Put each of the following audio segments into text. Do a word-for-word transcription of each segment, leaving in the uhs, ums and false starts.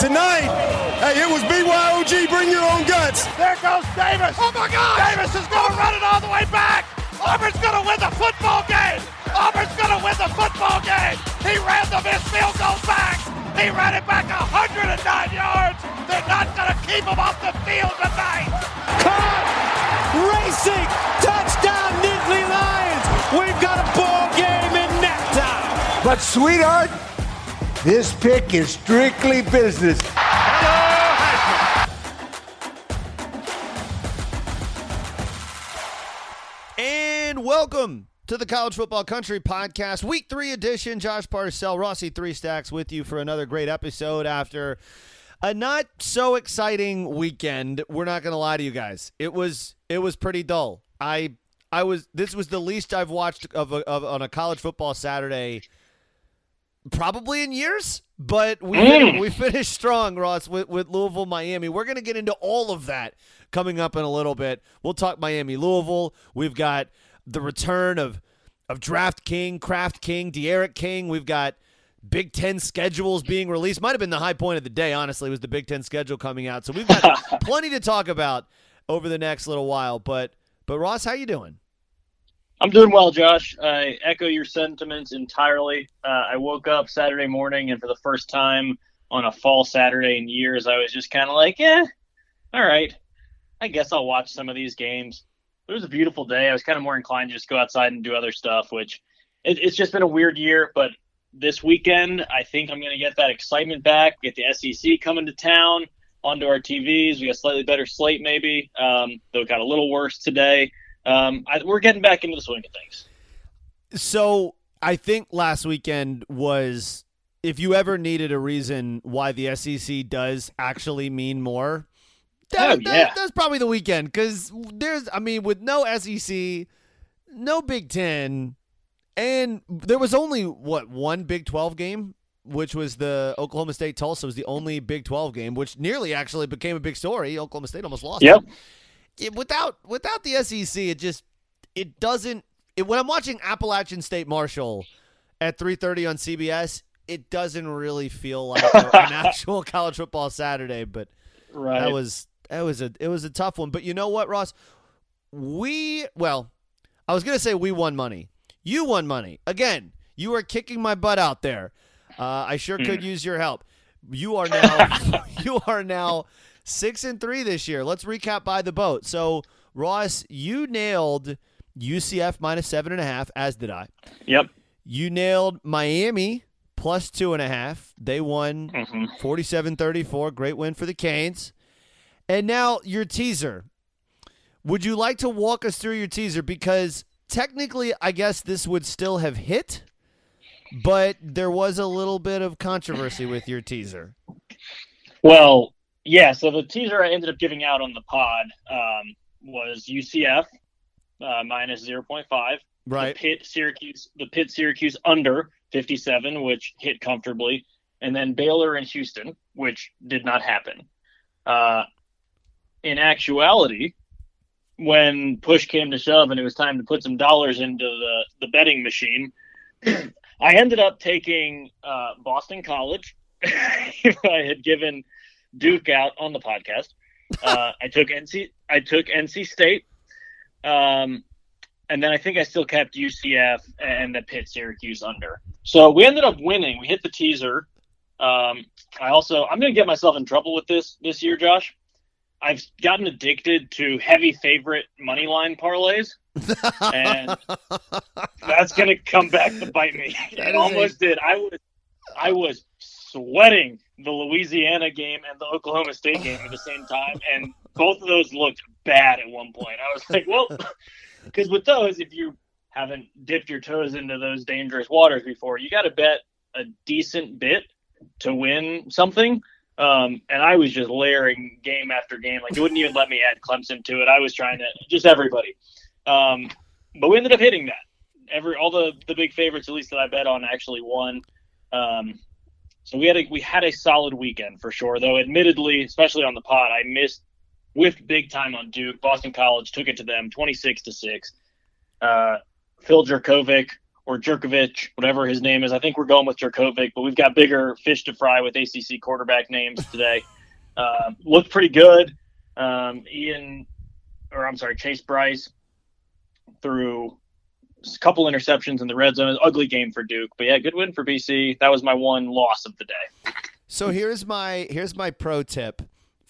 Tonight, hey, it was B Y O G, bring your own guts. There goes Davis. Oh, my God. Davis is going to run it all the way back. Auburn's going to win the football game. Auburn's going to win the football game. He ran the missed field goal back. He ran it back one hundred nine yards. They're not going to keep him off the field tonight. Caught, racing, touchdown, Nittany Lions. We've got a ball game in necktie. But, sweetheart, this pick is strictly business. And welcome to the College Football Country Podcast, Week three edition. Josh Parcell, Rossi Three Stacks with you for another great episode after a not so exciting weekend. We're not going to lie to you guys. It was it was pretty dull. I I was this was the least I've watched of, a, of on a college football Saturday probably in years, but we mm. we finished strong, Ross, with, with Louisville, Miami. We're going to get into all of that coming up in a little bit. We'll talk Miami, Louisville. We've got the return of of Draft King, Kraft King, De'Aaron King. We've got Big Ten schedules being released. Might have been the high point of the day, honestly, was the Big Ten schedule coming out. So we've got plenty to talk about over the next little while. But but Ross, how you doing? I'm doing well, Josh. I echo your sentiments entirely. Uh, I woke up Saturday morning, and for the first time on a fall Saturday in years, I was just kind of like, yeah, all right. I guess I'll watch some of these games. It was a beautiful day. I was kind of more inclined to just go outside and do other stuff, which it, it's just been a weird year. But this weekend, I think I'm going to get that excitement back, get the S E C coming to town, onto our T Vs. We got a slightly better slate maybe, um, though it got a little worse today. Um, I, we're getting back into the swing of things. So I think last weekend was, if you ever needed a reason why the S E C does actually mean more, that, oh, yeah. that, that's probably the weekend. Because there's, I mean, with no S E C, no Big Ten, and there was only, what, one Big twelve game, which was the Oklahoma State Tulsa was the only Big twelve game, which nearly actually became a big story. Oklahoma State almost lost. Yep. It. It, without without the S E C, it just it doesn't. It, when I'm watching Appalachian State Marshall at three thirty on C B S, it doesn't really feel like a, an actual college football Saturday. But right. that was that was a it was a tough one. But you know what, Ross? We well, I was gonna say we won money. You won money again. You were kicking my butt out there. Uh, I sure could use your help. You are now you are now. Six and three this year. Let's recap by the boat. So, Ross, you nailed U C F minus seven and a half, as did I. Yep. You nailed Miami plus two and a half. They won mm-hmm. forty-seven thirty-four. Great win for the Canes. And now your teaser. Would you like to walk us through your teaser? Because technically, I guess this would still have hit, but there was a little bit of controversy with your teaser. Well, yeah, so the teaser I ended up giving out on the pod um, was U C F uh, minus zero point five. Right. The Pitt Syracuse, the Pitt Syracuse under fifty-seven, which hit comfortably, and then Baylor and Houston, which did not happen. Uh, in actuality, when push came to shove and it was time to put some dollars into the, the betting machine, I ended up taking uh, Boston College. I had given Duke out on the podcast. Uh, I took N C. I took N C State, um, and then I think I still kept U C F and the Pitt Syracuse under. So we ended up winning. We hit the teaser. Um, I also I'm going to get myself in trouble with this this year, Josh. I've gotten addicted to heavy favorite money line parlays, and that's going to come back to bite me. It almost did. I was I was sweating the Louisiana game and the Oklahoma State game at the same time, and both of those looked bad at one point. I was like, well, because with those, if you haven't dipped your toes into those dangerous waters before, you got to bet a decent bit to win something. Um, and I was just layering game after game. Like, it wouldn't even let me add Clemson to it. I was trying to just everybody. Um, but we ended up hitting that. Every all the, the big favorites, at least that I bet on, actually won. Um, so we had a we had a solid weekend for sure. Though, admittedly, especially on the pod, I missed whiffed big time on Duke. Boston College took it to them, twenty-six to six. Uh, Phil Jerkovic or Jerkovic, whatever his name is. I think we're going with Jerkovic, but we've got bigger fish to fry with A C C quarterback names today. Uh, looked pretty good. Um, Ian, or I'm sorry, Chase Bryce threw a couple interceptions in the red zone. Ugly game for Duke, but yeah, good win for B C. That was my one loss of the day. So here's my here's my pro tip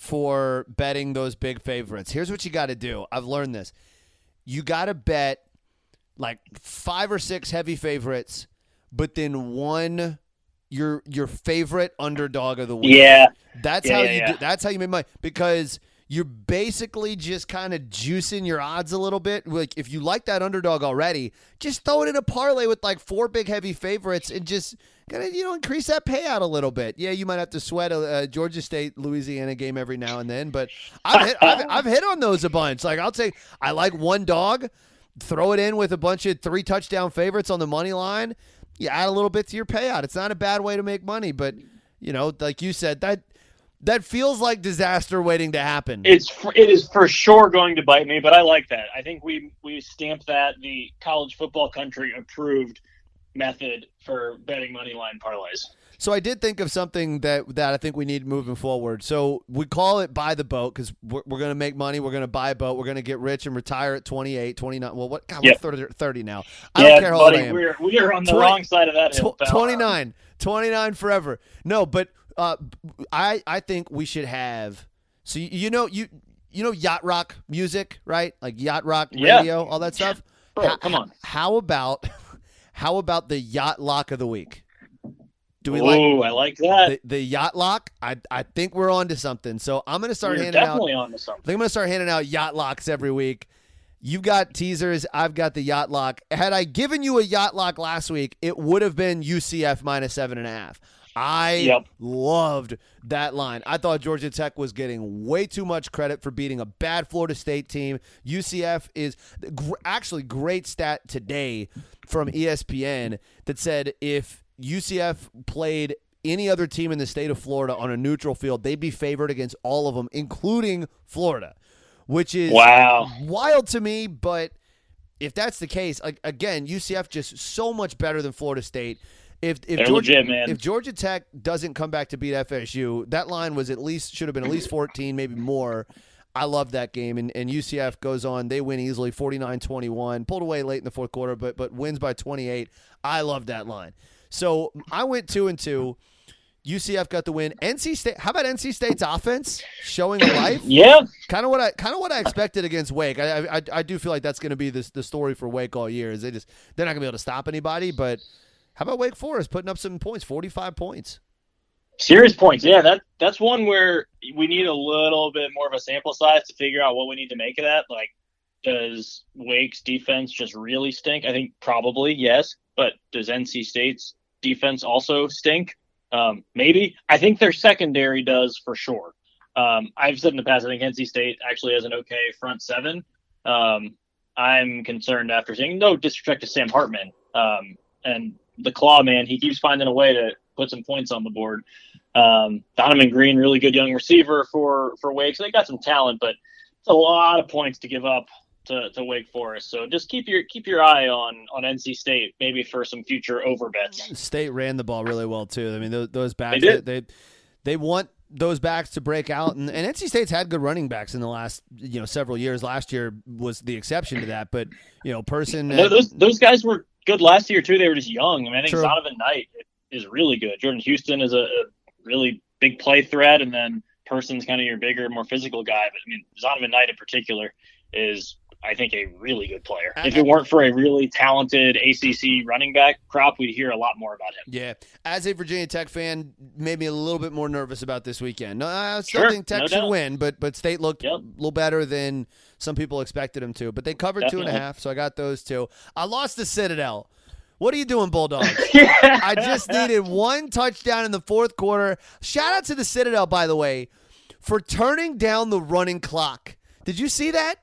for betting those big favorites. Here's what you got to do. I've learned this. You got to bet like five or six heavy favorites, but then one your your favorite underdog of the week. Yeah, that's yeah, how yeah, you yeah. do, that's how you make money, because you're basically just kind of juicing your odds a little bit. Like if you like that underdog already, just throw it in a parlay with like four big heavy favorites and just kind of, you know, increase that payout a little bit. Yeah, you might have to sweat a, a Georgia State Louisiana game every now and then, but I've hit, I've, I've hit on those a bunch. Like I'll say I like one dog, throw it in with a bunch of three touchdown favorites on the money line. You add a little bit to your payout. It's not a bad way to make money, but you know, like you said, that that feels like disaster waiting to happen. It's for, it is for sure going to bite me, but I like that. I think we we stamped that the college football country approved method for betting money line parlays. So I did think of something that, that I think we need moving forward. So we call it buy the boat because we're, we're going to make money. We're going to buy a boat. We're going to get rich and retire at twenty-eight, twenty-nine. Well, what? God, yep. we're thirty, thirty now. I yeah, don't care how old buddy, I am. We're, we are on the twenty, wrong side of that hill. Tw- twenty-nine. twenty-nine forever. No, but uh, I I think we should have – so you, you know you you know yacht rock music, right? Like yacht rock yeah. radio, all that stuff? Bro, how, come on. How about how about the yacht lock of the week? Do we Ooh, like? I like that. The, the yacht lock, I I think we're on to something. So I'm going to start We're handing definitely out. on to something. I think I'm going to start handing out yacht locks every week. You've got teasers. I've got the yacht lock. Had I given you a yacht lock last week, it would have been U C F minus seven and a half. I yep. loved that line. I thought Georgia Tech was getting way too much credit for beating a bad Florida State team. U C F is gr- actually great stat today from E S P N that said if U C F played any other team in the state of Florida on a neutral field, they'd be favored against all of them, including Florida, which is wow. wild to me. But if that's the case, like, again, U C F just so much better than Florida State. If if They're Georgia, legit, man. if Georgia Tech doesn't come back to beat F S U, that line was at least should have been at least fourteen, maybe more. I love that game, and, and U C F goes on. They win easily, forty-nine twenty-one, pulled away late in the fourth quarter, but but wins by twenty-eight. I love that line. So I went two and two. U C F got the win. N C State. How about N C State's offense showing a life? Yeah, kind of what I kind of what I expected against Wake. I I, I do feel like that's going to be the the story for Wake all year. Is they just they're not going to be able to stop anybody. But how about Wake Forest putting up some points, forty-five points? Serious points. Yeah, that that's one where we need a little bit more of a sample size to figure out what we need to make of that. Like, does Wake's defense just really stink? I think probably yes. But does N C State's defense also stink? Um, maybe. I think their secondary does for sure. Um, I've said in the past, I think N C State actually has an okay front seven. Um, I'm concerned after seeing no disrespect to Sam Hartman um, and the Claw man. He keeps finding a way to put some points on the board. Um, Donovan Green, really good young receiver for for Wake. So they got some talent, but it's a lot of points to give up to, to Wake Forest. So just keep your keep your eye on on N C State, maybe for some future over bets. State ran the ball really well too. I mean, those, those backs they, did. they they they want those backs to break out, and, and N C State's had good running backs in the last you know several years. Last year was the exception to that, but you know, Person no, those those guys were good last year too. They were just young. I mean, I think True. Zonovan Knight is really good. Jordan Houston is a, a really big play threat, and then Person's kind of your bigger, more physical guy. But I mean, Zonovan Knight in particular is, I think, a really good player. If it weren't for a really talented A C C running back crop, we'd hear a lot more about him. Yeah. As a Virginia Tech fan, made me a little bit more nervous about this weekend. No, I still Sure, think Tech no should doubt. win, but but State looked Yep. a little better than some people expected them to. But they covered two and a Definitely. half, so I got those two. I lost the Citadel. What are you doing, Bulldogs? Yeah. I just needed one touchdown in the fourth quarter. Shout out to the Citadel, by the way, for turning down the running clock. Did you see that?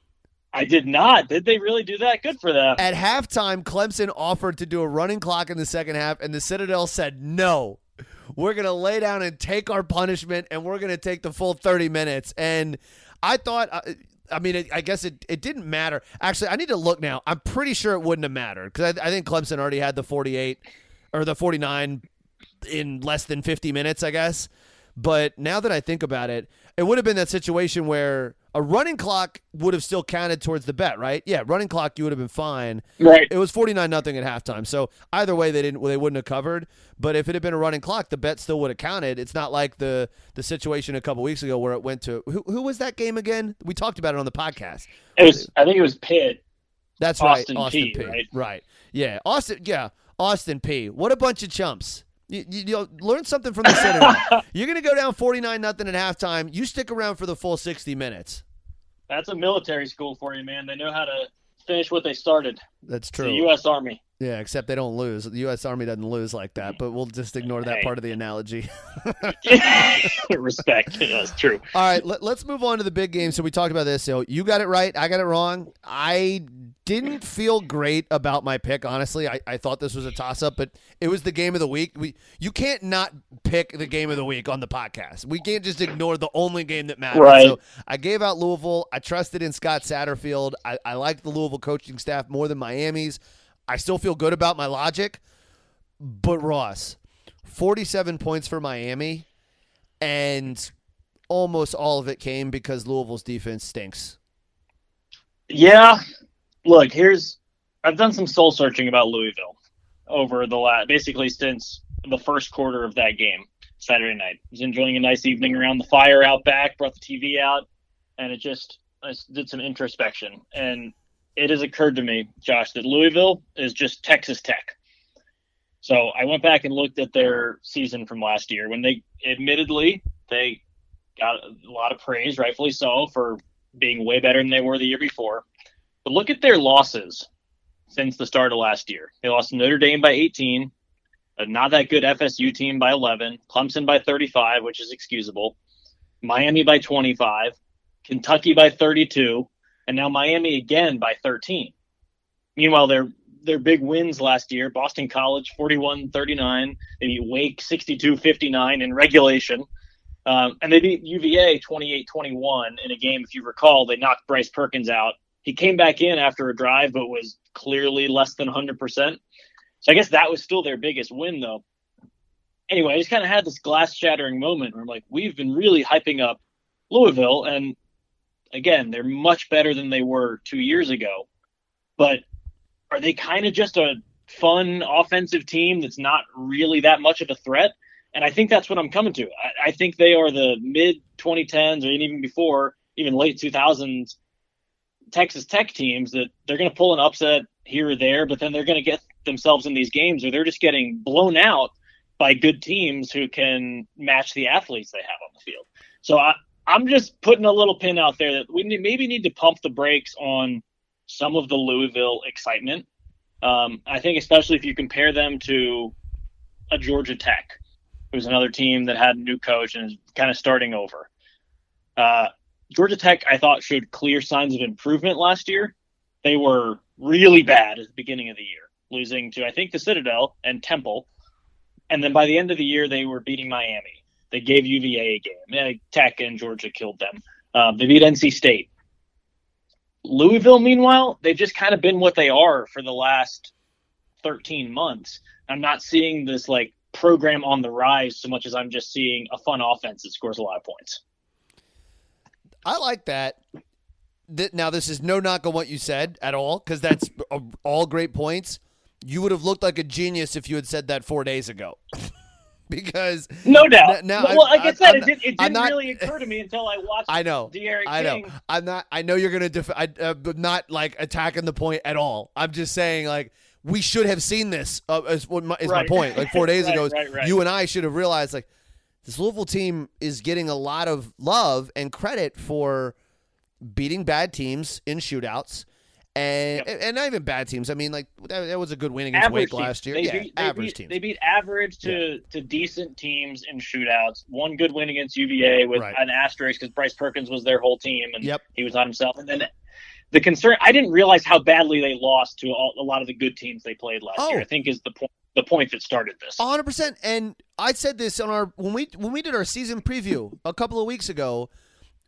I did not. Did they really do that? Good for them. At halftime, Clemson offered to do a running clock in the second half, and the Citadel said, no, we're going to lay down and take our punishment, and we're going to take the full thirty minutes. And I thought, uh, I mean, it, I guess it, it didn't matter. Actually, I need to look now. I'm pretty sure it wouldn't have mattered because I, I think Clemson already had the forty-eight or the forty-nine in less than fifty minutes, I guess. But now that I think about it, it would have been that situation where a running clock would have still counted towards the bet, right? Yeah, running clock, you would have been fine. Right. It was forty-nine nothing at halftime. So either way, they didn't. They wouldn't have covered. But if it had been a running clock, the bet still would have counted. It's not like the the situation a couple weeks ago where it went to who? Who was that game again? We talked about it on the podcast. It was. I think it was Pitt. That's Austin right, Austin P, P. Right? Right. Yeah, Austin. Yeah, Austin P. What a bunch of chumps. You, you, you know, learn something from the Citadel. You're going to go down forty-nine nothing at halftime. You stick around for the full sixty minutes. That's a military school for you, man. They know how to finish what they started. That's true. The U S Army. Yeah, except they don't lose. The U S Army doesn't lose like that, but we'll just ignore that Hey. part of the analogy. Respect. Yeah, that's true. All right, let, let's move on to the big game. So we talked about this. So you got it right. I got it wrong. I didn't feel great about my pick, honestly. I, I thought this was a toss-up, but it was the game of the week. We You can't not pick the game of the week on the podcast. We can't just ignore the only game that matters. Right. So I gave out Louisville. I trusted in Scott Satterfield. I, I liked the Louisville coaching staff more than Miami's. I still feel good about my logic. But, Ross, forty-seven points for Miami, and almost all of it came because Louisville's defense stinks. Yeah. Look, here's I've done some soul searching about Louisville over the last basically since the first quarter of that game Saturday night. I was enjoying a nice evening around the fire out back, brought the T V out, and it just I did some introspection. And it has occurred to me, Josh, that Louisville is just Texas Tech. So I went back and looked at their season from last year when they admittedly they got a lot of praise, rightfully so, for being way better than they were the year before. But look at their losses since the start of last year. They lost to Notre Dame by eighteen, a not that good F S U team by eleven, Clemson by thirty-five, which is excusable, Miami by twenty-five, Kentucky by thirty-two, and now Miami again by thirteen. Meanwhile, their their big wins last year, Boston College forty-one thirty-nine, they beat Wake sixty-two fifty-nine in regulation. Um, and they beat U V A twenty-eight twenty-one in a game, if you recall, they knocked Bryce Perkins out. He came back in after a drive, but was clearly less than one hundred percent. So I guess that was still their biggest win, though. Anyway, I just kind of had this glass-shattering moment where I'm like, we've been really hyping up Louisville, and again, they're much better than they were two years ago. But are they kind of just a fun offensive team that's not really that much of a threat? And I think that's what I'm coming to. I, I think they are the mid twenty tens or even before, even late two thousands Texas Tech teams that they're going to pull an upset here or there, but then they're going to get themselves in these games or they're just getting blown out by good teams who can match the athletes they have on the field. So I, I'm just putting a little pin out there that we need, maybe need to pump the brakes on some of the Louisville excitement. Um, I think especially if you compare them to a Georgia Tech, who's another team that had a new coach and is kind of starting over. Uh, Georgia Tech, I thought, showed clear signs of improvement last year. They were really bad at the beginning of the year, losing to, I think, the Citadel and Temple. And then by the end of the year, they were beating Miami. They gave U V A a game. Tech and Georgia killed them. Um, they beat N C State. Louisville, meanwhile, they've just kind of been what they are for the last thirteen months. I'm not seeing this, like, program on the rise so much as I'm just seeing a fun offense that scores a lot of points. I like that. Now, this is no knock on what you said at all, because that's all great points. You would have looked like a genius if you had said that four days ago. Because no doubt. Now, well, like I, I said, I'm, it, did, it didn't not, really occur to me until I watched. I know. De'Aaron I know. King. I'm not. I know you're gonna. Def- I, uh, not like attacking the point at all. I'm just saying, like, we should have seen this. Uh, is what my, is right. my point. Like four days right, ago, right, right. you and I should have realized, like, this Louisville team is getting a lot of love and credit for beating bad teams in shootouts. And Yep. and not even bad teams. I mean, like, that, that was a good win against Average Wake last year. They yeah, beat, they average beat, teams. They beat average to, yeah. to decent teams in shootouts. One good win against U V A with right. an asterisk because Bryce Perkins was their whole team and yep. he was on himself. And then the concern, I didn't realize how badly they lost to all, a lot of the good teams they played last oh. year. I think is the point. The point that started this. one hundred percent. And I said this on our when we when we did our season preview a couple of weeks ago.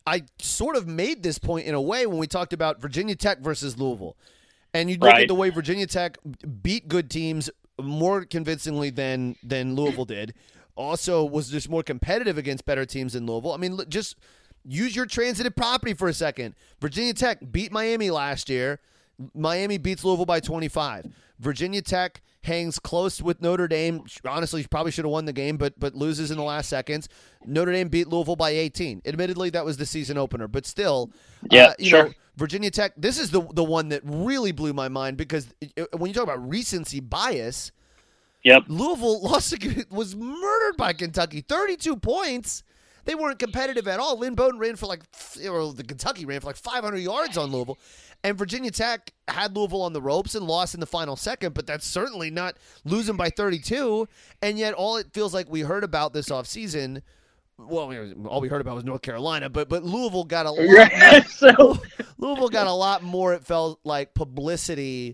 I sort of made this point in a way when we talked about Virginia Tech versus Louisville. And you look Right. at the way Virginia Tech beat good teams more convincingly than than Louisville did. Also was just more competitive against better teams than Louisville. I mean, look, just use your transitive property for a second. Virginia Tech beat Miami last year. Miami beats Louisville by twenty-five. Virginia Tech hangs close with Notre Dame. Honestly, probably should have won the game, but but loses in the last seconds. Notre Dame beat Louisville by eighteen. Admittedly, that was the season opener, but still, Yeah, uh, you sure. know, Virginia Tech. This is the the one that really blew my mind because when you talk about recency bias, Yep. Louisville lost to, was murdered by Kentucky, thirty-two points. They weren't competitive at all. Lynn Bowden ran for like, or the Kentucky ran for like five hundred yards on Louisville. And Virginia Tech had Louisville on the ropes and lost in the final second, but that's certainly not losing by thirty-two. And yet all it feels like we heard about this offseason, well, all we heard about was North Carolina, but but Louisville got a lot Right. So Louisville got a lot more, it felt like, publicity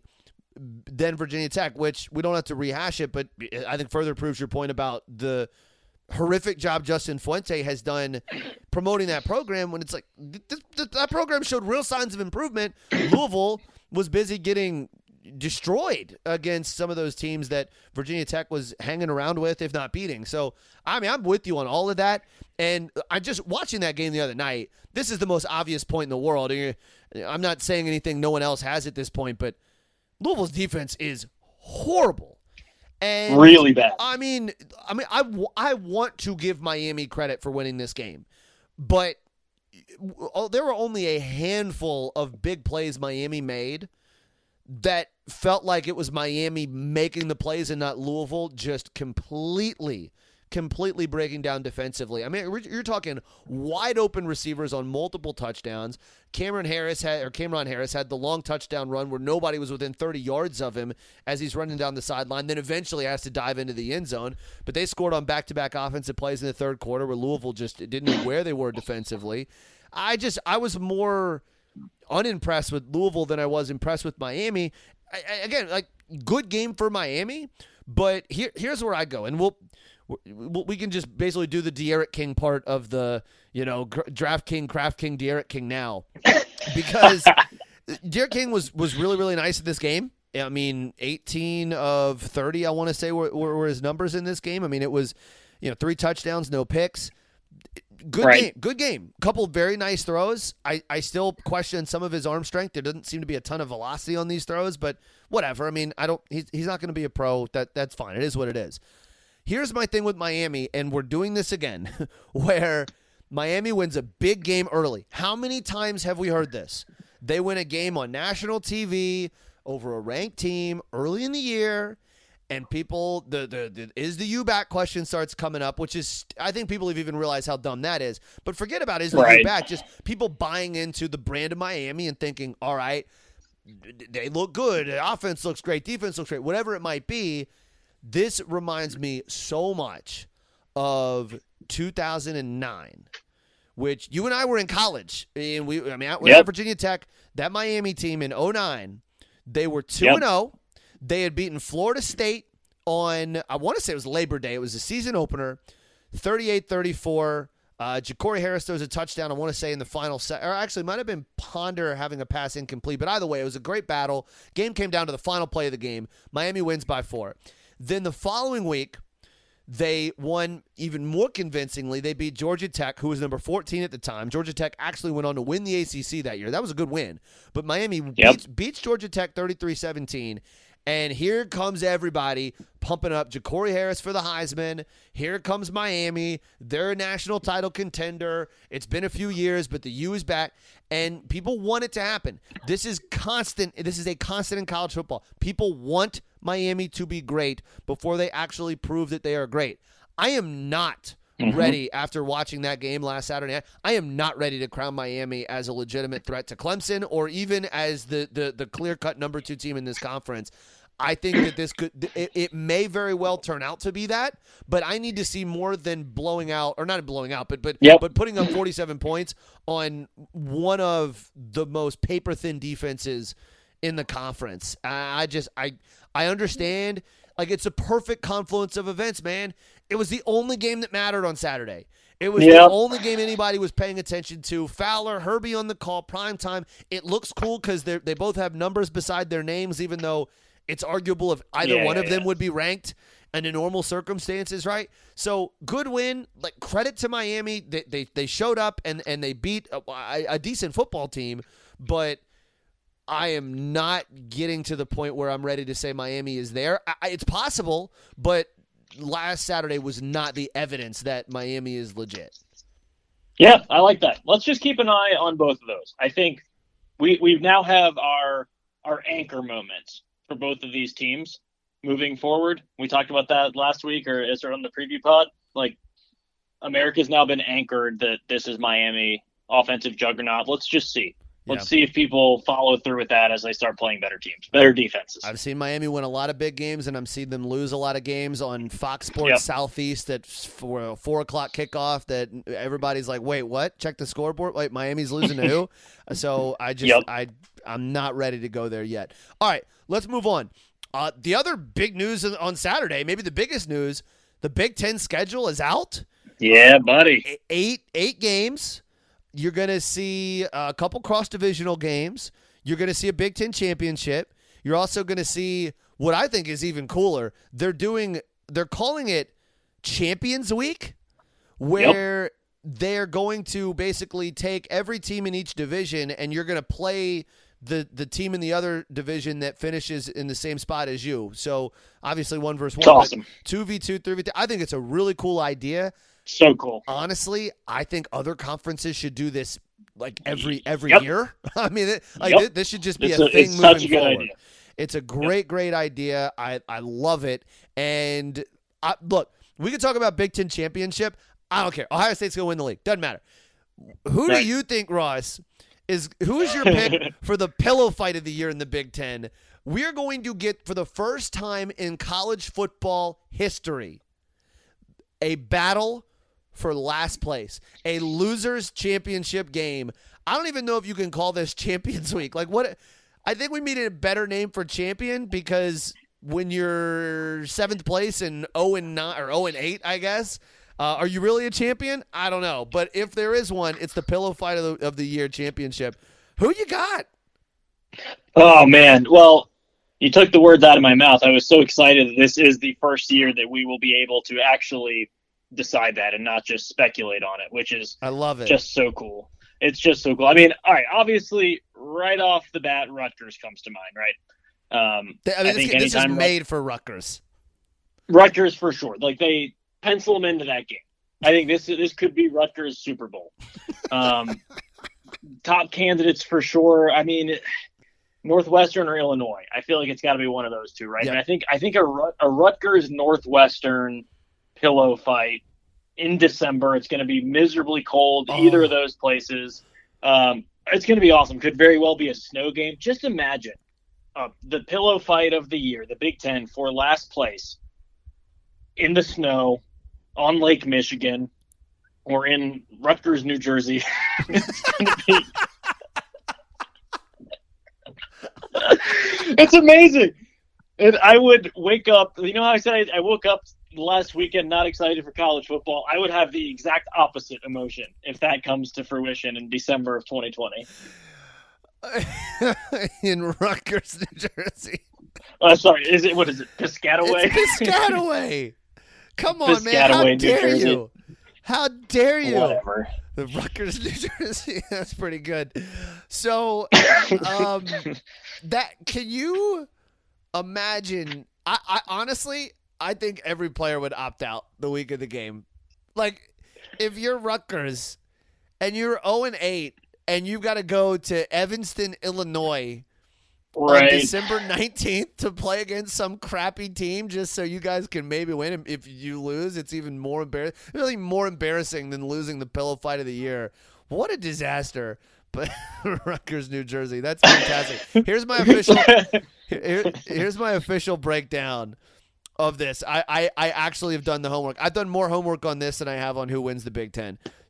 than Virginia Tech, which we don't have to rehash it, but I think further proves your point about the horrific job Justin Fuente has done promoting that program when it's like th- th- that program showed real signs of improvement. Louisville was busy getting destroyed against some of those teams that Virginia Tech was hanging around with, if not beating. So, I mean, I'm with you on all of that. And I just watching that game the other night, this is the most obvious point in the world. I'm not saying anything no one else has at this point, but Louisville's defense is horrible. And really bad. I mean, I mean, I, w- I want to give Miami credit for winning this game, but there were only a handful of big plays Miami made that felt like it was Miami making the plays and not Louisville just completely, completely breaking down defensively. I mean, you're talking wide open receivers on multiple touchdowns. Cameron Harris had, or Cameron Harris had the long touchdown run where nobody was within thirty yards of him as he's running down the sideline. Then eventually has to dive into the end zone. But they scored on back-to-back offensive plays in the third quarter where Louisville just didn't know where they were defensively. I just, I was more unimpressed with Louisville than I was impressed with Miami. I, I, again, like, good game for Miami, but here, here's where I go, and we'll. We can just basically do the De'Aaron King part of the, you know, Draft King, Craft King, De'Aaron King now. Because De'Aaron King was, was really, really nice in this game. I mean, eighteen of thirty, I want to say, were, were his numbers in this game. I mean, it was, you know, three touchdowns, no picks. Good Right. game. Good game. Couple of very nice throws. I, I still question some of his arm strength. There doesn't seem to be a ton of velocity on these throws, but whatever. I mean, I don't. He's, he's not going to be a pro. That That's fine. It is what it is. Here's my thing with Miami, and we're doing this again, where Miami wins a big game early. How many times have we heard this? They win a game on national T V over a ranked team early in the year, and people, the the, the is the you back question starts coming up, which is, I think people have even realized how dumb that is. But forget about is the Right. you back, just people buying into the brand of Miami and thinking, all right, they look good, offense looks great, defense looks great, whatever it might be. This reminds me so much of two thousand nine, which you and I were in college. And we, I mean, we Yep. at Virginia Tech, that Miami team in oh nine, they were two and oh. They had beaten Florida State on, I want to say it was Labor Day. It was a season opener, thirty-eight thirty-four. Uh, Ja'Cory Harris throws a touchdown, I want to say, in the final set. Or actually, it might have been Ponder having a pass incomplete. But either way, it was a great battle. Game came down to the final play of the game. Miami wins by four. Then the following week, they won even more convincingly. They beat Georgia Tech, who was number fourteen at the time. Georgia Tech actually went on to win the A C C that year. That was a good win. But Miami Yep. beats, beats Georgia Tech thirty-three seventeen. And here comes everybody pumping up Ja'Cory Harris for the Heisman. Here comes Miami. They're a national title contender. It's been a few years, but the U is back. And people want it to happen. This is constant. This is a constant in college football. People want Miami to be great before they actually prove that they are great. I am not mm-hmm. ready after watching that game last Saturday night. I am not ready to crown Miami as a legitimate threat to Clemson or even as the the, the clear-cut number two team in this conference. I think that this could it, it may very well turn out to be that, but I need to see more than blowing out, or not blowing out, but but yep. but putting up forty-seven points on one of the most paper-thin defenses in the conference. I, I just I I understand, like, it's a perfect confluence of events, man. It was the only game that mattered on Saturday. It was Yep. the only game anybody was paying attention to. Fowler, Herbie on the call, prime time. It looks cool because they they both have numbers beside their names, even though it's arguable if either Yeah, one of yeah, them yeah. would be ranked under normal circumstances, right? So good win. Like credit to Miami. They they, they showed up and, and they beat a, a decent football team, but I am not getting to the point where I'm ready to say Miami is there. I, it's possible, but last Saturday was not the evidence that Miami is legit. Yeah, I like that. Let's just keep an eye on both of those. I think we we now have our our anchor moments for both of these teams moving forward. We talked about that last week, or is it on the preview pod? Like, America's now been anchored that this is Miami offensive juggernaut. Let's just see. Let's Yeah. see if people follow through with that as they start playing better teams, better defenses. I've seen Miami win a lot of big games, and I'm seeing them lose a lot of games on Fox Sports Yep. Southeast at for a four o'clock kickoff. That everybody's like, "Wait, what? Check the scoreboard. Wait, Miami's losing to who?" So I just, Yep. I, I'm not ready to go there yet. All right, let's move on. Uh, the other big news on Saturday, maybe the biggest news, the Big Ten schedule is out. Yeah, buddy. E- Eight, eight games. You're going to see a couple cross-divisional games. You're going to see a Big Ten championship. You're also going to see what I think is even cooler. They're doing, they're calling it Champions Week, where yep. they're going to basically take every team in each division, and you're going to play the the team in the other division that finishes in the same spot as you. So obviously one versus one, awesome. but two v two, three v two. I think it's a really cool idea. So cool. Honestly, I think other conferences should do this like every every yep. year. I mean, it, like yep. this, this should just be it's a, a thing it's moving such a good forward. idea. It's a great, yep. great idea. I I love it. And I, look, we can talk about Big Ten championship. I don't care. Ohio State's gonna win the league. Doesn't matter. Who right. do you think, Ross, is who is your pick for the pillow fight of the year in the Big Ten? We're going to get, for the first time in college football history, a battle for last place, a losers championship game. I don't even know if you can call this Champions Week. Like what? I think we need a better name for champion, because when you're seventh place and oh and nine or oh and eight, I guess, uh, are you really a champion? I don't know. But if there is one, it's the pillow fight of the, of the year championship. Who you got? Oh man, well, you took the words out of my mouth. I was so excited that this is the first year that we will be able to actually decide that and not just speculate on it, which is I love it. Just so cool. It's just so cool. I mean, all right, obviously, right off the bat, Rutgers comes to mind, right? Um, I mean, I think this, this is anytime made Rut- for Rutgers. Rutgers for sure. Like, they pencil them into that game. I think this this could be Rutgers Super Bowl. Um, top candidates for sure. I mean, Northwestern or Illinois. I feel like it's got to be one of those two, right? Yep. And I think I think a, a Rutgers Northwestern pillow fight in December. It's going to be miserably cold. Oh. Either of those places. Um, it's going to be awesome. Could very well be a snow game. Just imagine uh, the pillow fight of the year, the Big Ten, for last place in the snow on Lake Michigan or in Rutgers, New Jersey. It's going to be. It's amazing. And I would wake up. You know how I said I, I woke up last weekend not excited for college football? I would have the exact opposite emotion if that comes to fruition in December of twenty twenty. In Rutgers, New Jersey. Uh, sorry, is it what is it? Piscataway? It's Piscataway. Come on, man! How Piscataway, New dare Jersey. you? How dare you? Whatever. The Rutgers, New Jersey. That's pretty good. So, um, that can you imagine? I, I honestly, I think every player would opt out the week of the game. Like, if you're Rutgers and you're oh and eight and you've got to go to Evanston, Illinois, Right. on December nineteenth to play against some crappy team just so you guys can maybe win. And if you lose, it's even more embarrassing. Really more embarrassing than losing the pillow fight of the year. What a disaster. But Rutgers, New Jersey. That's fantastic. Here's my official here, here's my official breakdown of this. I, I, I actually have done the homework. I've done more homework on this than I have on who wins the Big Ten.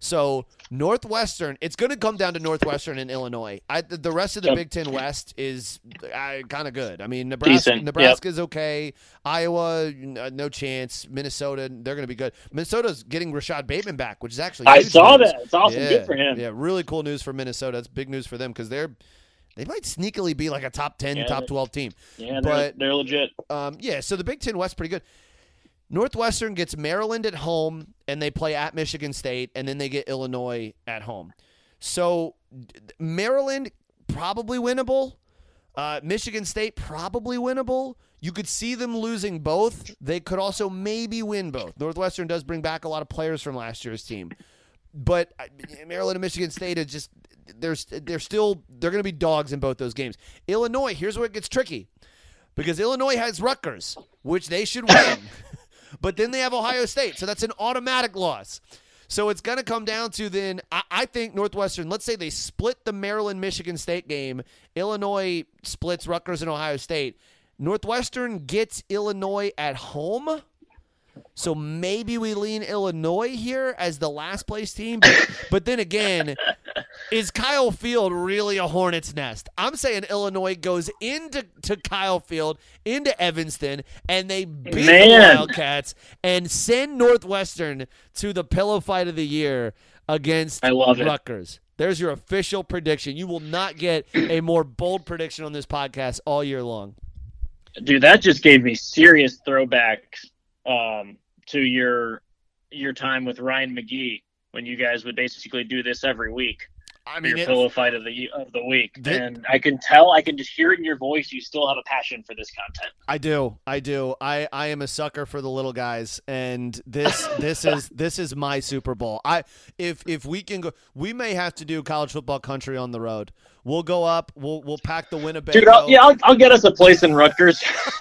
So Northwestern, it's going to come down to Northwestern and Illinois. I, the rest of the Yep. Big Ten West is uh, kind of good. I mean, Nebraska, Decent, Nebraska's okay. Iowa, n- no chance. Minnesota, they're going to be good. Minnesota's getting Rashad Bateman back, which is actually I huge saw news. that. It's awesome. Yeah, Good for him. Yeah, really cool news for Minnesota. It's big news for them because they're they might sneakily be like a top ten, Yeah, top they- twelve team. Yeah, they're, But- they're legit. Um, yeah, so the Big Ten West pretty good. Northwestern gets Maryland at home, and they play at Michigan State, and then they get Illinois at home. So d- Maryland, probably winnable. Uh, Michigan State, probably winnable. You could see them losing both. They could also maybe win both. Northwestern does bring back a lot of players from last year's team. But uh, Maryland and Michigan State are just they're, they're still they're going to be dogs in both those games. Illinois, here's where it gets tricky. Because Illinois has Rutgers, which they should win. But then they have Ohio State, so that's an automatic loss. So it's going to come down to then, I, I think Northwestern, let's say they split the Maryland-Michigan State game. Illinois splits Rutgers and Ohio State. Northwestern gets Illinois at home. So maybe we lean Illinois here as the last place team. But, but then again, is Kyle Field really a hornet's nest? I'm saying Illinois goes into to Kyle Field, into Evanston, and they beat Man. the Wildcats and send Northwestern to the pillow fight of the year against I love it. Rutgers. There's your official prediction. You will not get a more bold prediction on this podcast all year long. Dude, that just gave me serious throwbacks um, to your your time with Ryan McGee when you guys would basically do this every week. I Your mean, it, pillow fight of the of the week, Thi- and I can tell, I can just hear it in your voice. You still have a passion for this content. I do. I do. I, I am a sucker for the little guys, and this this is this is my Super Bowl. I if if we can go, we may have to do college football country on the road. We'll go up. We'll we'll pack the Winnebago. Dude, I'll, yeah, I'll, I'll get us a place in Rutgers.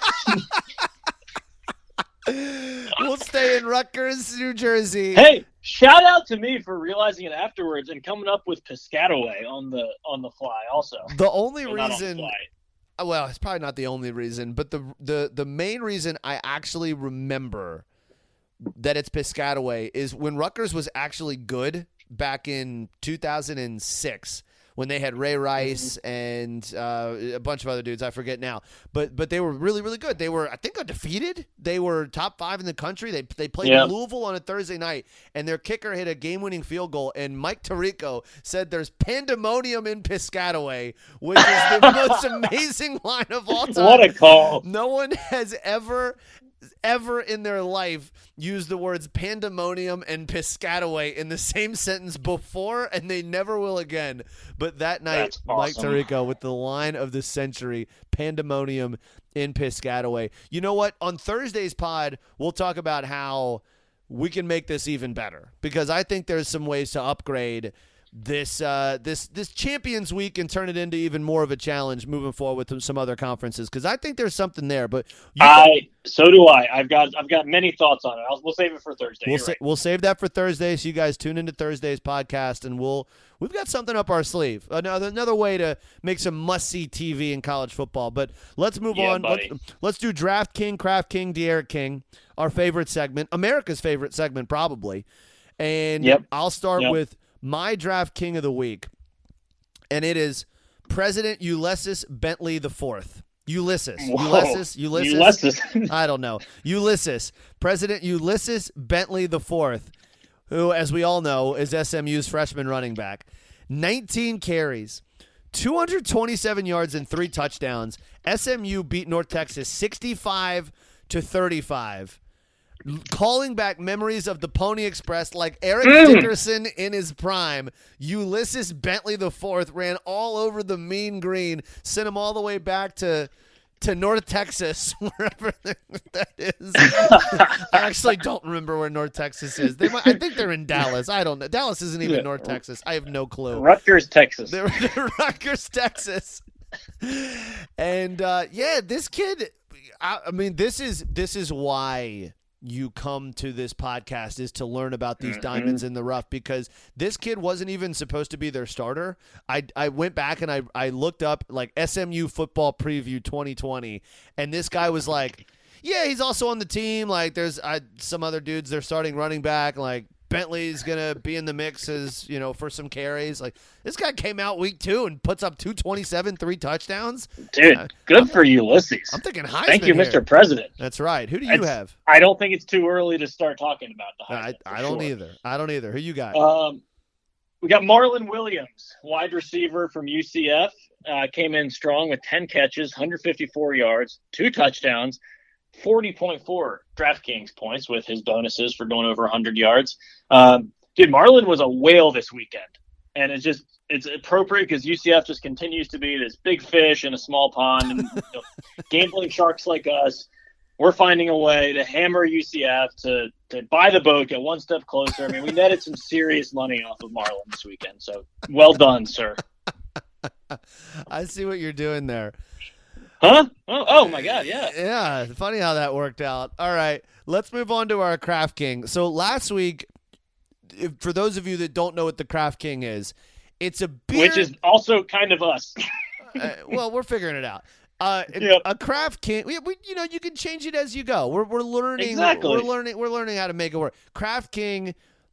We'll stay in Rutgers, New Jersey. Hey, shout out to me for realizing it afterwards and coming up with Piscataway on the on the fly. Also, The only Or not on the reason, fly. well, it's probably not the only reason, but the the the main reason I actually remember that it's Piscataway is when Rutgers was actually good back in two thousand six when they had Ray Rice and uh, a bunch of other dudes. I forget now, but but they were really really good. They were, I think, undefeated. They were top five in the country. They they played Yeah. Louisville on a Thursday night, and their kicker hit a game winning field goal. And Mike Tirico said, "There's pandemonium in Piscataway," which is the most amazing line of all time. What a call! No one has ever, ever in their life used the words pandemonium and Piscataway in the same sentence before, and they never will again. But that night, That's Mike awesome. Tirico with the line of the century, pandemonium in Piscataway. You know what? On Thursday's pod, we'll talk about how we can make this even better, because I think there's some ways to upgrade this uh, this this Champions Week and turn it into even more of a challenge moving forward with some other conferences, because I think there's something there. But you I so do I. I've got I've got many thoughts on it. I'll, we'll save it for Thursday. we'll You're sa- right. we'll save that for Thursday, so you guys tune into Thursday's podcast, and we'll we've got something up our sleeve, another another way to make some must see T V in college football. But let's move Yeah, on. buddy. Let's, let's do Draft King, Craft King, De'Aaron King, our favorite segment, America's favorite segment probably. And Yep. I'll start Yep. with my Draft King of the week, and it is President Ulysses Bentley the Fourth. Ulysses, Whoa. Ulysses, Ulysses. Ulysses. I don't know. Ulysses, President Ulysses Bentley the Fourth, who, as we all know, is S M U's freshman running back. nineteen carries, two hundred twenty-seven yards, and three touchdowns. S M U beat North Texas sixty-five to thirty-five. Calling back memories of the Pony Express like Eric Dickerson in his prime, Ulysses Bentley the Fourth ran all over the mean green, sent him all the way back to to North Texas, wherever that is. I actually don't remember where North Texas is. They might, I think they're in Dallas. I don't know. Dallas isn't even Yeah. North Texas. I have no clue. Rutgers, Texas. They're, they're Rutgers, Texas. And uh, yeah, this kid. I, I mean, this is this is why you come to this podcast, is to learn about these diamonds in the rough, because this kid wasn't even supposed to be their starter. I I went back and I I looked up like S M U football preview twenty twenty, and this guy was like, yeah, he's also on the team. Like, there's uh, some other dudes they're starting running back. Like, Bentley's gonna be in the mix as you know for some carries. Like this guy came out week two and puts up two twenty-seven, three touchdowns. Dude, uh, good I'm, for Ulysses. I'm thinking Heisman. Thank you, here. Mister President. That's right. Who do you It's, have? I don't think it's too early to start talking about the Heisman. I, I don't sure. either. I don't either. Who you got? Um, we got Marlon Williams, wide receiver from U C F. Uh, came in strong with ten catches, one hundred fifty-four yards, two touchdowns, forty point four DraftKings points with his bonuses for going over one hundred yards. Um, dude, Marlon was a whale this weekend. And it's just, it's appropriate because U C F just continues to be this big fish in a small pond. And you know, gambling sharks like us, we're finding a way to hammer U C F to, to buy the boat, get one step closer. I mean, we netted some serious money off of Marlon this weekend. So well done, sir. I see what you're doing there. Huh? Oh, oh my God, yeah. Yeah, funny how that worked out. All right, let's move on to our Craft King. So last week, if, for those of you that don't know what the Craft King is, it's a beer. Which is also kind of us. uh, well, we're figuring it out. Uh, Yep. A Craft King, we, we, you know, you can change it as you go. We're we're learning. Exactly. We're learning. We're learning how to make it work. Craft King,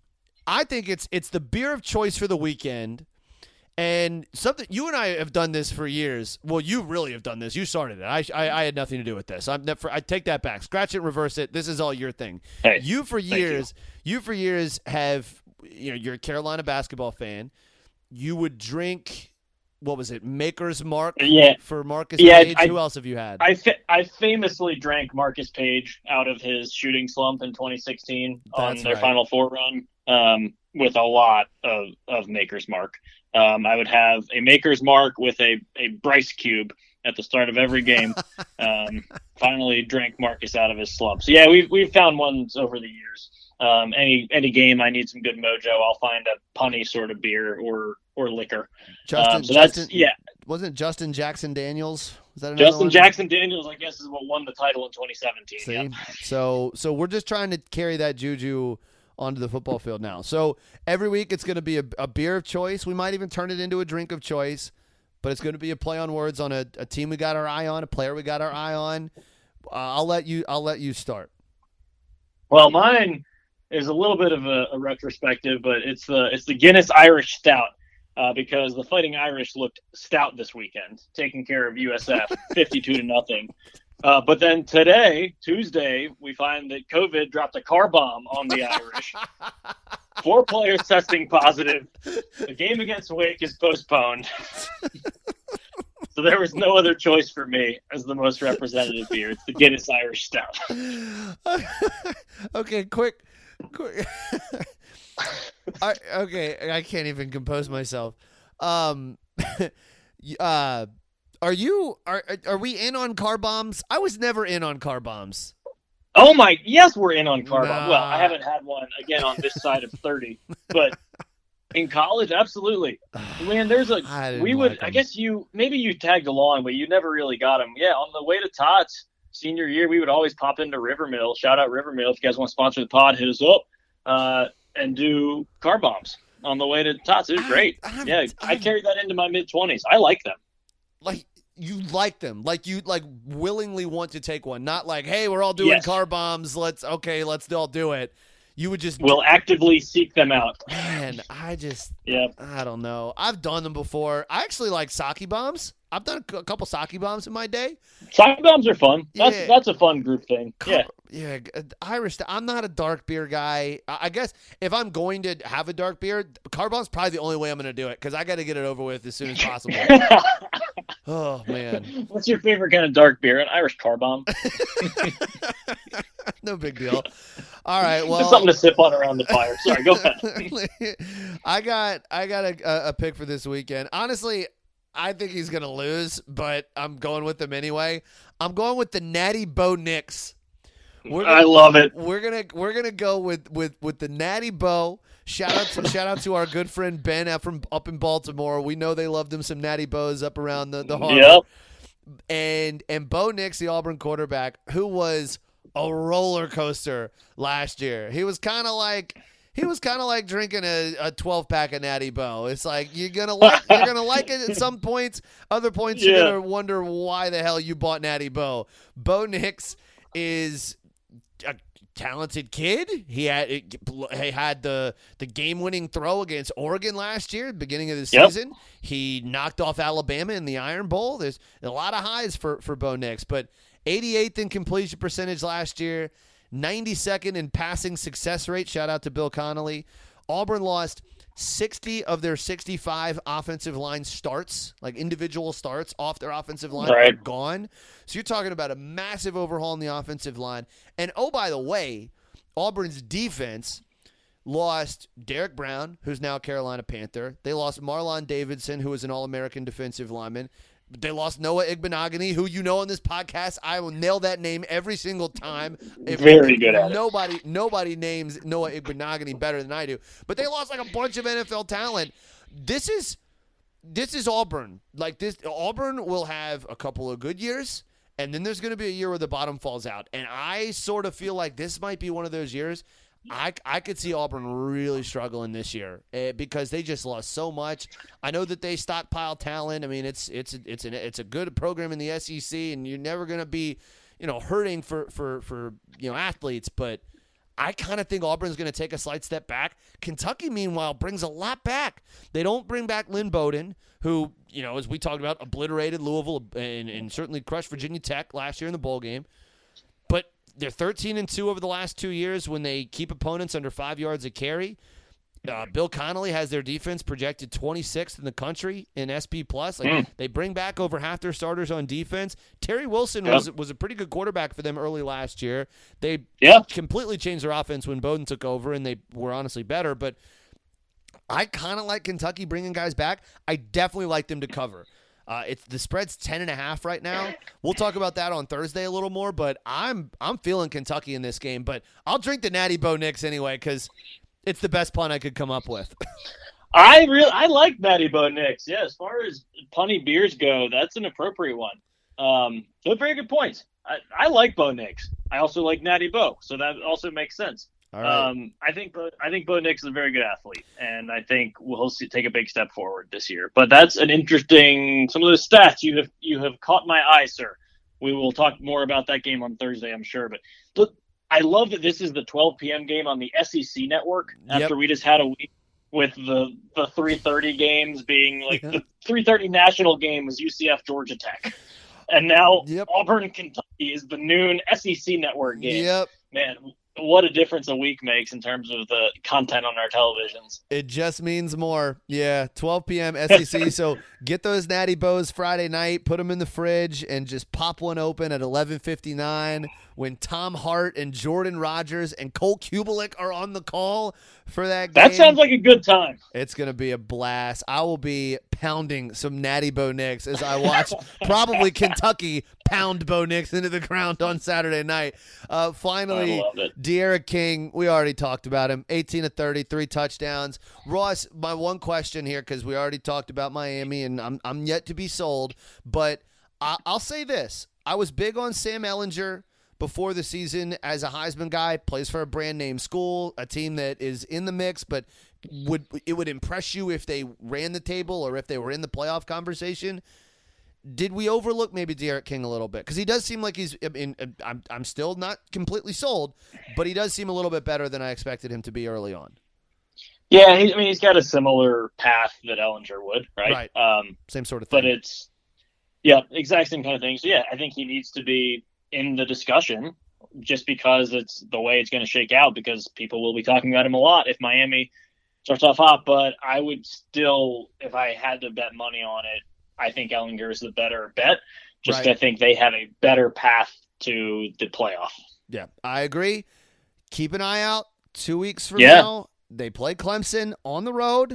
I think it's it's the beer of choice for the weekend. And something you and I have done this for years. Well, you really have done this. You started it. I I, I had nothing to do with this. I'm never, I take that back. Scratch it, reverse it. This is all your thing. Hey, you for years, you. you for years have you know you're a Carolina basketball fan. You would drink. What was it? Maker's Mark. Yeah. For Marcus Yeah, Page. I- Who else have you had? I fa- I famously drank Marcus Page out of his shooting slump in twenty sixteen on That's their right. Final Four run um, with a lot of, of Maker's Mark. Um, I would have a Maker's Mark with a, a Bryce Cube at the start of every game. um, finally drank Marcus out of his slump. So, yeah, we've, we've found ones over the years. Um, any any game I need some good mojo, I'll find a punny sort of beer or or liquor. Justin. um, so that's, Justin yeah. Wasn't it Justin Jackson Daniels? Was that another Justin one? Jackson Daniels, I guess, is what won the title in twenty seventeen. See, Yeah. so so we're just trying to carry that juju onto the football field now. So every week it's going to be a, a beer of choice. We might even turn it into a drink of choice, but it's going to be a play on words on a, a team we got our eye on, a player we got our eye on. Uh, I'll let you. I'll let you start. Well, mine is a little bit of a, a retrospective, but it's the it's the Guinness Irish Stout uh, because the Fighting Irish looked stout this weekend, taking care of U S F fifty-two to nothing. Uh, but then today, Tuesday, we find that COVID dropped a car bomb on the Irish. Four players testing positive. The game against Wake is postponed. So there was no other choice for me as the most representative beer. It's the Guinness Irish Stout. Okay, quick, quick. I, okay, I can't even compose myself. Um, uh, are you are are we in on car bombs? I was never in on car bombs. Oh my! Yes, we're in on car bomb. Nah. Well, I haven't had one again on this side of thirty, but in college, absolutely. Man, there's a I didn't we would. like I 'em. guess you maybe you tagged along, but you never really got them. Yeah, on the way to Tots senior year, we would always pop into Rivermill. Shout out Rivermill if you guys want to sponsor the pod, hit us up uh, and do car bombs on the way to Tots. It was great. I've- yeah, I I've- carried that into my mid twenties. I like them. Like you like them, like you like willingly want to take one, not like, hey, we're all doing Yes. car bombs. Let's okay, let's all do it. You would just We'll actively seek them out. man. I just Yeah. I don't know. I've done them before. I actually like sake bombs. I've done a couple sake bombs in my day. Sake bombs are fun. That's Yeah. that's a fun group thing. Car- Yeah. yeah. uh, Irish. I'm not a dark beer guy. I I guess if I'm going to have a dark beer, car bomb's probably the only way I'm going to do it because I got to get it over with as soon as possible. Oh man, What's your favorite kind of dark beer? An Irish car bomb. no big deal. All right, well, Just something to sip on around the fire. Sorry, go ahead. I got I got a, a pick for this weekend. Honestly, I think he's gonna lose, but I'm going with him anyway. I'm going with the Natty Bo Nix. We're I love it. We're gonna we're gonna go with with with the Natty Bo. Shout out to shout out to our good friend Ben up from up in Baltimore. We know they loved him some Natty Bows up around the the harbor. Yep. And and Bo Nix, the Auburn quarterback, who was a roller coaster last year. He was kind of like he was kind of like drinking a, a twelve pack of Natty Bo. It's like you're gonna like you're gonna like it at some points. Other points you're Yeah. gonna wonder why the hell you bought Natty Bo. Bo Nix is a talented kid. He had he had the the game-winning throw against Oregon last year, beginning of the Yep. season. He knocked off Alabama in the Iron Bowl. There's a lot of highs for for Bo Nix, but eighty-eighth in completion percentage last year, ninety-second in passing success rate. Shout out to Bill Connolly. Auburn lost sixty of their sixty-five offensive line starts, like individual starts off their offensive line, Right. are gone. So you're talking about a massive overhaul in the offensive line. And, oh, by the way, Auburn's defense lost Derek Brown, who's now a Carolina Panther. They lost Marlon Davidson, who was an All-American defensive lineman. They lost Noah Igbenogany, who you know on this podcast, I will nail that name every single time. If, Very good at it. nobody, Nobody names Noah Igbenogany better than I do. But they lost like a bunch of N F L talent. This is this is Auburn. Like this, Auburn will have a couple of good years, and then there's going to be a year where the bottom falls out. And I sort of feel like this might be one of those years. I, I could see Auburn really struggling this year uh, because they just lost so much. I know that they stockpile talent. I mean, it's it's it's an it's a good program in the S E C, and you're never going to be, you know, hurting for for for you know athletes. But I kind of think Auburn's going to take a slight step back. Kentucky, meanwhile, brings a lot back. They don't bring back Lynn Bowden, who, you know, as we talked about, obliterated Louisville and, and certainly crushed Virginia Tech last year in the bowl game. But they're thirteen and two over the last two years when they keep opponents under five yards a carry. Uh, Bill Connolly has their defense projected twenty-sixth in the country in S P plus. Like Mm. they bring back over half their starters on defense. Terry Wilson Yep. was was a pretty good quarterback for them early last year. They Yeah. completely changed their offense when Bowden took over, and they were honestly better. But I kind of like Kentucky bringing guys back. I definitely like them to cover. Uh, it's the spread's ten and a half right now. We'll talk about that on Thursday a little more, but I'm I'm feeling Kentucky in this game. But I'll drink the Natty Bo Nix anyway because it's the best pun I could come up with. I really I like Matty Bo Nix. Yeah, as far as punny beers go, that's an appropriate one. Um, they're very good points. I, I like Bo Nix. I also like Natty Bo, so that also makes sense. All right. Um, I think Bo, I think Bo Nix is a very good athlete, and I think we'll see, take a big step forward this year. But that's an interesting. Some of those stats you have you have caught my eye, sir. We will talk more about that game on Thursday, I'm sure. But look, I love that this is the twelve p.m. game on the S E C network. After Yep. we just had a week with the the three thirty games being like the three thirty national game was U C F Georgia Tech, and now Yep. Auburn Kentucky is the noon S E C network game. Yep. Man, what a difference a week makes in terms of the content on our televisions. It just means more. Yeah, twelve p.m. S E C. So get those Natty Bows Friday night, put them in the fridge, and just pop one open at eleven fifty-nine when Tom Hart and Jordan Rogers and Colt Kubelik are on the call for that game. That sounds like a good time. It's going to be a blast. I will be pounding some Natty Bo Nix as I watch probably Kentucky pound Bo Nix into the ground on Saturday night. Uh, finally, I love it. De'Ara King, we already talked about him. eighteen of thirty, three touchdowns. Ross, my one question here, because we already talked about Miami, and I'm, I'm yet to be sold, but I, I'll say this. I was big on Sam Ehlinger before the season as a Heisman guy, plays for a brand name school, a team that is in the mix, but would it would impress you if they ran the table or if they were in the playoff conversation. Did we overlook maybe De'Ara King a little bit? Because he does seem like he's. I mean, I'm I'm still not completely sold, but he does seem a little bit better than I expected him to be early on. Yeah, he, I mean, he's got a similar path that Ehlinger would, right? Right. Um, Same sort of thing. but it's, yeah, exact same kind of thing. So, yeah, I think he needs to be in the discussion just because it's the way it's going to shake out, because people will be talking about him a lot if Miami starts off hot. But I would still, if I had to bet money on it, I think Ehlinger is the better bet. Just Right. I think they have a better path to the playoff. Yeah, I agree. Keep an eye out. Two weeks from Yeah. now, they play Clemson on the road,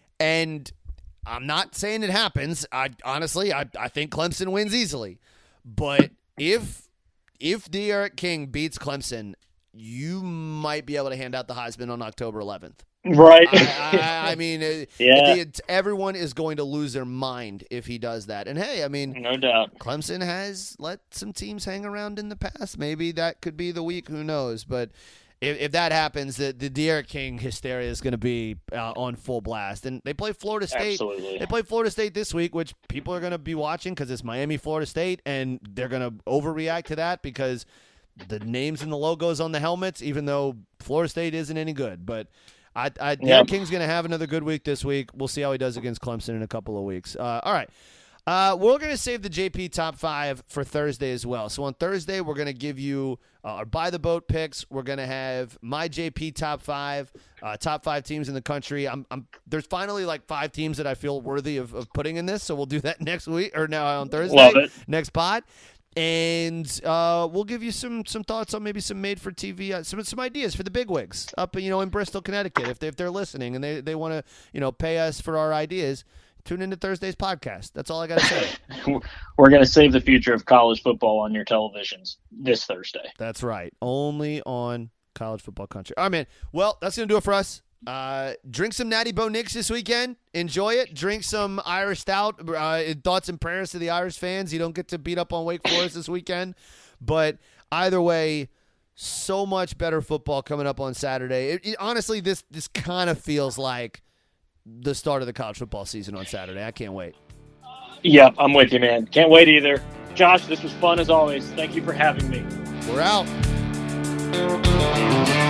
and I'm not saying it happens. I honestly, I, I think Clemson wins easily. But if if De'Ara King beats Clemson, you might be able to hand out the Heisman on October eleventh. Right. I, I, I mean, uh, Yeah. the- everyone is going to lose their mind if he does that. And hey, I mean, No doubt. Clemson has let some teams hang around in the past. Maybe that could be the week. Who knows? But if, if that happens, the, the De'Ara King hysteria is going to be uh, on full blast. And they play Florida State. Absolutely. They play Florida State this week, which people are going to be watching because it's Miami, Florida State, and they're going to overreact to that because the names and the logos on the helmets, even though Florida State isn't any good. But I, I Yep. Derek King's going to have another good week this week. We'll see how he does against Clemson in a couple of weeks. Uh, all right. Uh, we're going to save the J P top five for Thursday as well. So on Thursday, we're going to give you uh, our buy the boat picks. We're going to have my J P top five, uh, top five teams in the country. I'm, I'm there's finally like five teams that I feel worthy of, of putting in this. So we'll do that next week or now on Thursday, Love it. next pod. And uh, we'll give you some some thoughts on maybe some made for T V, uh, some some ideas for the bigwigs up you know in Bristol, Connecticut. If they if they're listening and they, they want to you know pay us for our ideas, tune into Thursday's podcast. That's all I got to say. We're going to save the future of college football on your televisions this Thursday. That's right. Only on College Football Country. All right, man. Well, that's going to do it for us. Uh, drink some Natty Bo Nicks this weekend. Enjoy it. Drink some Irish Stout. Uh, thoughts and prayers to the Irish fans. You don't get to beat up on Wake Forest this weekend. But either way, so much better football coming up on Saturday. It, it, honestly, this this kind of feels like the start of the college football season on Saturday. I can't wait. Yeah, I'm with you, man. Can't wait either. Josh, this was fun as always. Thank you for having me. We're out.